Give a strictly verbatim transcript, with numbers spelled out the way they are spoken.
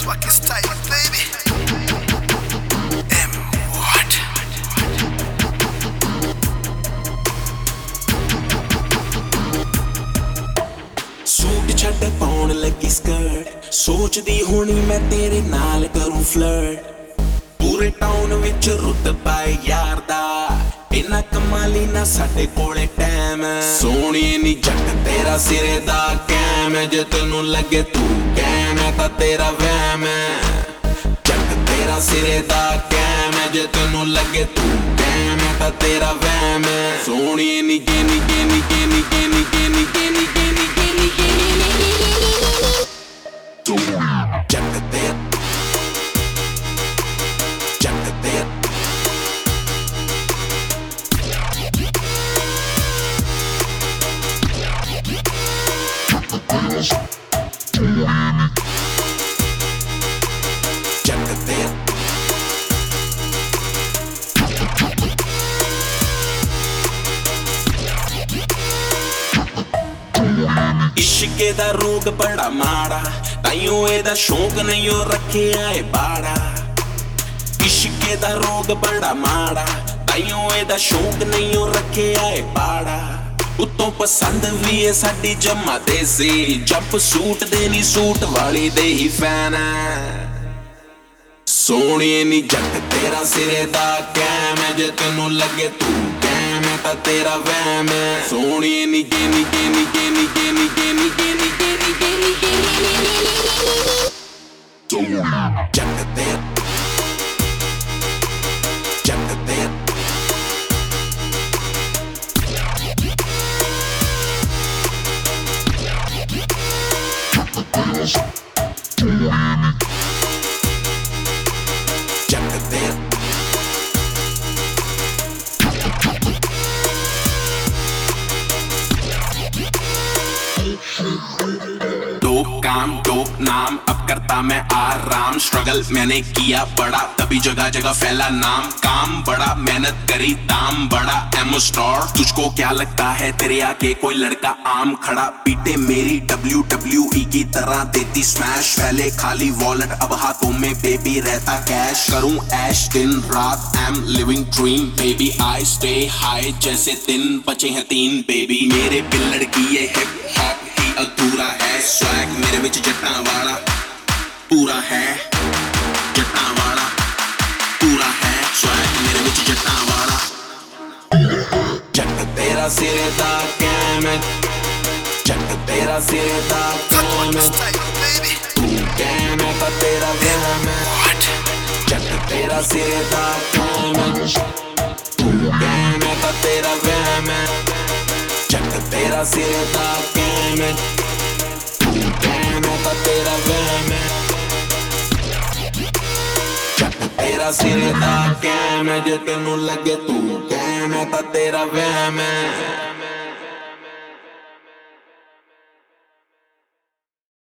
motherfucking style, baby. M what? Suit छट पाउण लगी स्कर्ट सोचदी होनी मैं तेरे नाल करूं फ्लर्ट पूरे टाउन विच रुतबा यार दा इन्ना कमाली ना साडे कोले टाइम सोहणी नी जट तेरा सिरे दा कैम जे तैनूं लगे तू कैम तां तेरा वहम जट तेरा सिरे दा कैम जे तैनूं लगे तू कैम तां तेरा वहम सोहणी नी गेनी गेनी गेनी गेनी गेनी गेनी गेनी गेनी गेनी जट तेरा जट तेरा इश्के दा रोग बड़ा माड़ा ताइयों एदा शौक नहीं ओ रखिया ए बाड़ा इश्के दा रोग बड़ा माड़ा ताइयों एदा शौक नहीं ओ रखिया ए बाड़ा उत्तों पसंद भी है साडी जम्मा देसी जंप सूट दे नी सूट वाली दे ही फैन सोहणी नी जट तेरा सिरे दा कैम जे तैनूं लगे तू कैम तां तेरा वहम सोहणी नी गेनी गेनी गेनी गेनी गेनी गेनी गेनी गेनी गेनी जट तेरा जट तेरा डोप काम डोप नाम अब करता मैं आराम स्ट्रगल मैंने किया बड़ा तभी जगह जगह फैला नाम काम बड़ा मेहनत करी दाम बड़ा एमो स्टार तुझको क्या लगता है तेरे आगे कोई लड़का आम खड़ा पीटे मेरी डब्ल्यू डब्ल्यू ई की तरह देती स्मैश पहले खाली वॉलेट अब हाथों में बेबी रहता कैश करूं ऐश दिन रात am living dream baby I stay high जैसे दिन बचे हैं तीन बेबी मेरे पिल्लड़ की ये हिप हॉप ही अधूरा है स्वैग मेरे विच जट्टां वाला पूरा है जट्टां वाला पूरा है स्वैग मेरे विच जट्टां वाला जट तेरा सिरे दा कैम जट तेरा सिरे दा कैम तू कैम तां तेरा वहम जट तेरा सिरे दा कैम तू कैम तां तेरा वहम जट तेरा सिरे दा कैम तू कैम तां तेरा वहम जट तेरा सिरे दा कैम जे तैनूं लगे तू कैम तां तेरा वहम